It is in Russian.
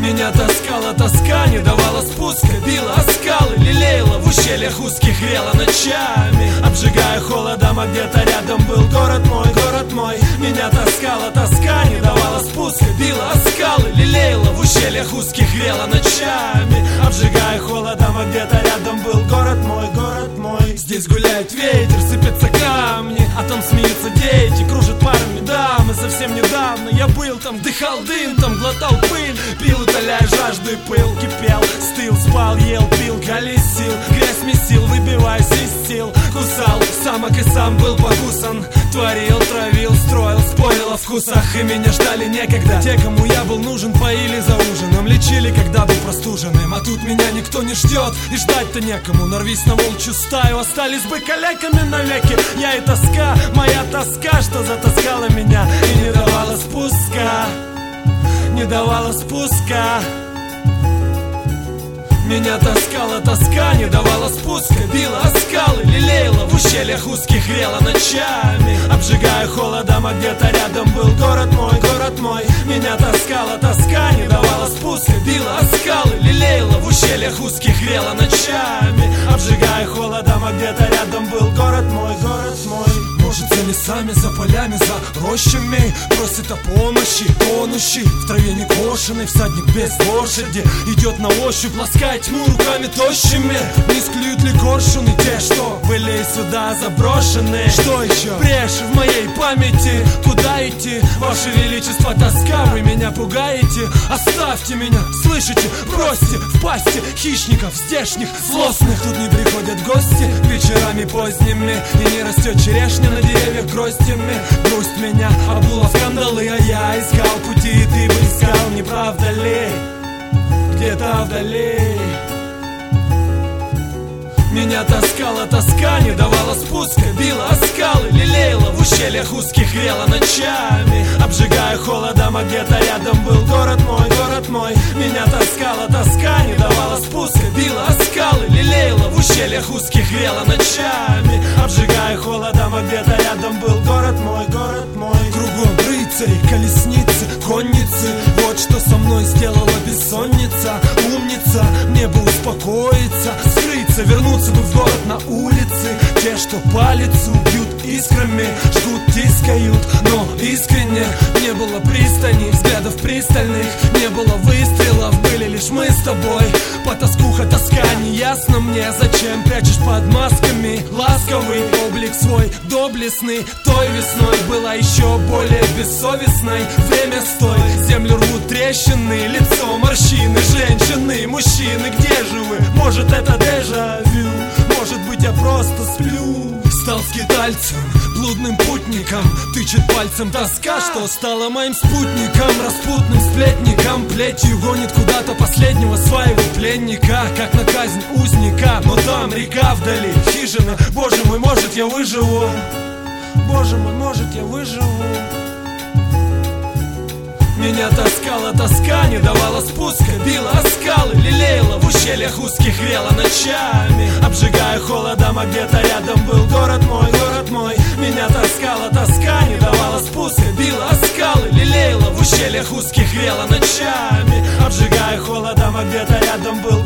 Меня таскала тоска, не давала спуска, била о скалы, лелеяла в ущельях узких, грела ночами, обжигая холодом, а где-то рядом был город мой. Меня таскала тоска, не давала спуска, била о скалы, лелеяла в ущельях узких, грела ночами, обжигая холодом, а где-то рядом был город мой. Здесь гуляет ветер, сыпятся камни, а там смеются дети, кружат парами дамы. Совсем недавно я был там, вдыхал дым, там глотал пыль, пил, утоляя жажду и пыл, кипел, стыл, спал, ел, пил, колесил, грязь месил, выбиваясь из сил, кусал самок и сам был покусан, творил, травил, строил, спорил о вкусах, и меня ждали некогда. Те, кому я был нужен, поили за ужином, лечили, когда был простуженным, а тут меня никто не ждет, и ждать-то некому. Нарвись на волчью стаю, остались бы калеками навеки. Я и тоска, моя тоска, что затаскала меня и не давала спуска, не давала спуска. Меня таскала тоска, не давала спуска, била о скалы, лелеяла в ущельях узких, грела ночами, обжигая холодом, а где-то рядом был город мой. Меня таскала тоска, не давала спуска, била о скалы, лелеяла в ущельях узких, грела ночами, обжигая холодом, а где-то рядом был город мой. Может, за лесами, за полями, за рощами просит о помощи тонущий в траве некошенный всадник без лошади, идет на ощупь, ласкает тьму руками тощими. Не склюют ли коршуны те, что были сюда заброшены? Что еще брешь в моей памяти? Куда идти? Ваше величество, тоска, вы меня пугаете. Оставьте меня, слышите? Бросьте в пасти хищников здешних злостных. Тут не приходят гости вечерами поздними, и не растет черешня на деревьях гроздями. Грусть меня обула в кандалы, а я искал пути, и ты бы искал, не правда ли? Где-то вдали. Меня таскала тоска, не давала спуска, била о скалы, лелеяла в ущельях узких, грела ночами, обжигая холодом, а где-то рядом был город мой. Меня таскала тоска, не давала спуска, била о скалы, лелеяла в ущельях узких, грела ночами, обжигая холодом, а где-то рядом был город мой. Кругом рыцари, колесницы, конницы, вот что со мной сделала бессонница. Умница, мне бы успокоиться, скрыться, вернуться бы в город на улице. Те, что по лицу бьют искрами, жгут, тискают, но искренне. Не было пристани, взглядов пристальных, не было выстрелов, были лишь мы с тобой. Потаскуха, тоска, неясно мне, зачем прячешь под масками ласковый облик свой доблестный. Той весной была еще более бессовестной. Время стой, землю рвут трещины, лицо морщины, женщины, мужчины, где же вы? Может, это дежавю, может быть, я просто сплю. Стал скитальцем, блудным путником, тычет пальцем тоска, что стала моим спутником, распутным сплетником, плетью гонит куда-то последнего своего пленника, как на казнь узника. Но там река вдали, хижина, боже мой, может, я выживу. Боже мой, может, я выживу. Меня таскала тоска, не давала спуска, била о скалы, лелеяла в ущельях узких, грела ночами, обжигая холодом, а где-то рядом был город мой. Меня таскала тоска, не давала спуска, била о скалы, лелеяла в ущельях узких, грела ночами, обжигая холодом, а где-то рядом был